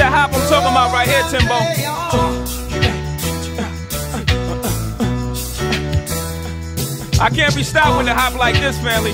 that hop I'm talking about right here, Timbo. I can't be stopped with a hop like this, family.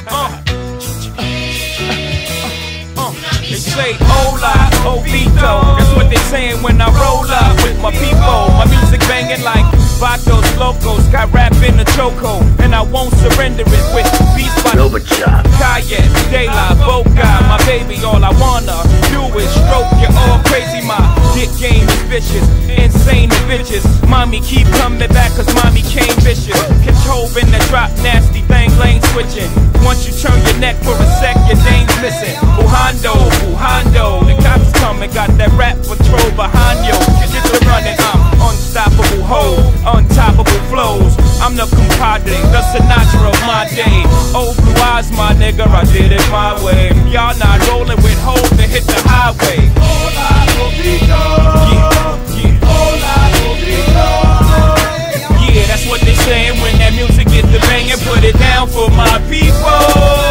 They say hola, Ovito. That's what they saying when I roll up with my people. My music banging like Vatos Locos. Got rap in the choco, and I won't surrender it with beats by Kayet, De La Boca. My baby, all I wanna do is stroke you all crazy. My dick game is vicious, insane and bitches. Mommy keep coming back cause mommy came vicious. Control in the drop, nasty thing, lane switching. Once you turn your neck for a sec, your dame's missing. Buhando, the cops coming, got that rap patrol behind you. Get to running, I'm unstoppable ho, untoppable flows. I'm the compadre, the Sinatra of my day. Old blue eyes, my nigga, I did it my way. Y'all not rolling with hoes to hit the highway. Hola, Ovito. Yeah. Hola, Ovito. Yeah, that's what they saying when that music gets the banging. Put it down for my people.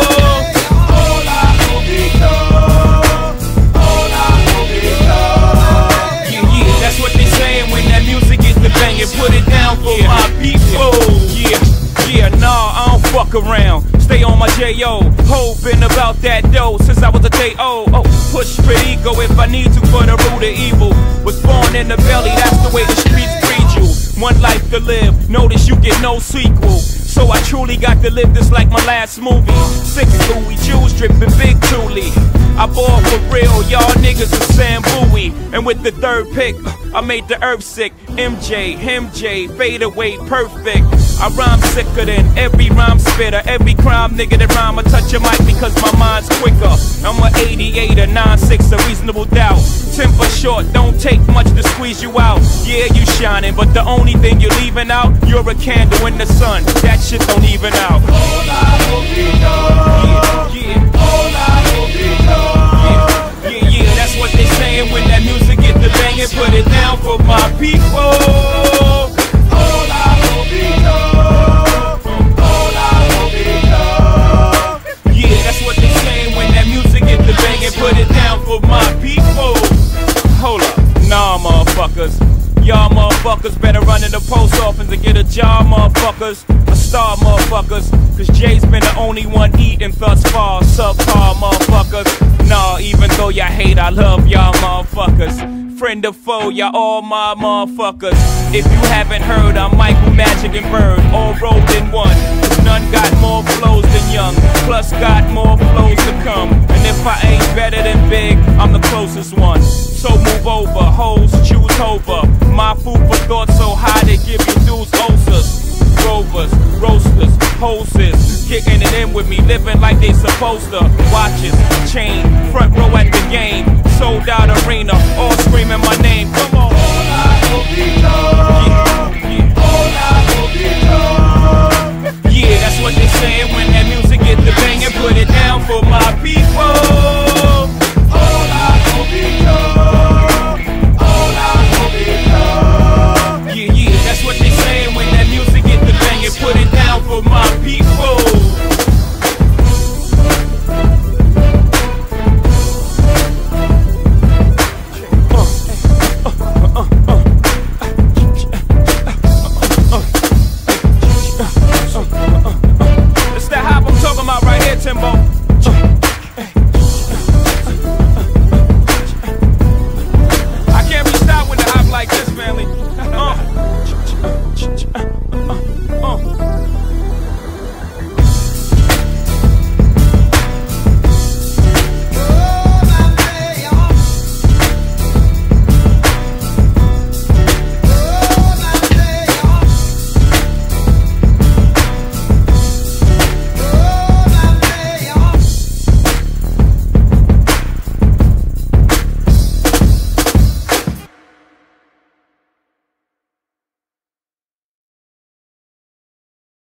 That's what they saying when that music gets the banging. Put it down for my people. Yeah, nah, I don't fuck around. Stay on my J.O. Hoping about that dough since I was a J.O. Push for ego if I need to for the root of evil. Was born in the belly, that's the way the streets breed you. One life to live, notice you get no sequel. So I truly got to live this like my last movie. 6 Louis Jews dripping big Thule. I ball for real, y'all niggas are Sam Bowie. And with the third pick, I made the earth sick. MJ, fade away, perfect. I rhyme sicker than every rhyme spitter. Every crime nigga that rhyme, I touch your mic because my mind's quicker. I'm a 88, a 96, a reasonable doubt. Temper short, don't take much to squeeze you out. Yeah, you shining, but the only thing you're leaving out, you're a candle in the sun. That shit don't even out. Hola, Ovito. Yeah. Hola, Ovito. Yeah, that's what they saying when that music get the banging. Put it down for my people. Hola, Ovito. Hola, Ovito. Yeah, that's what they saying when that music get the banging. Put it down for my people. Hold up, nah, motherfuckers. Y'all motherfuckers better run in the post office and get a job, motherfuckers. A star, motherfuckers. Cause Jay's been the only one eating thus far. Subpar, motherfuckers. Nah, even though y'all hate, I love y'all motherfuckers. Friend or foe, y'all all my motherfuckers. If you haven't heard, I'm Michael, Magic, and Bird, all rolled in one. None got more flows than Young, plus got more flows to come. And if I ain't better than Big, I'm the closest one. So move over, hoes choose over. My food for thought so high they give you dudes ulcers. Rovers, roasters, hoses, kicking it in with me, living like they supposed to. Watches, chain, front row at the game. Sold out